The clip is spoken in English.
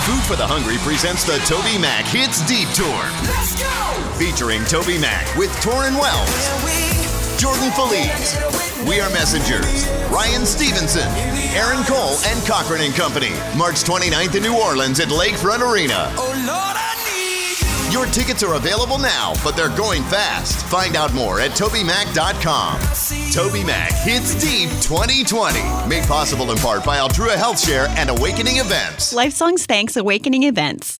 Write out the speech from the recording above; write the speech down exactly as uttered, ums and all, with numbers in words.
Food for the Hungry presents the Toby Mac Hits Deep Tour. Let's go! Featuring Toby Mac with Torrin Wells, Jordan Feliz, We Are Messengers, Ryan Stevenson, Aaron Cole, and Cochran and Company. March twenty-ninth in New Orleans at Lakefront Arena. Oh, Lord, I need you. Your tickets are available now, but they're going fast. Find out more at Toby Mac dot com. Toby Mac Hits Deep twenty twenty. Made possible in part by Altrua Health Share and Awakening Events. Lifesong's thanks Awakening Events.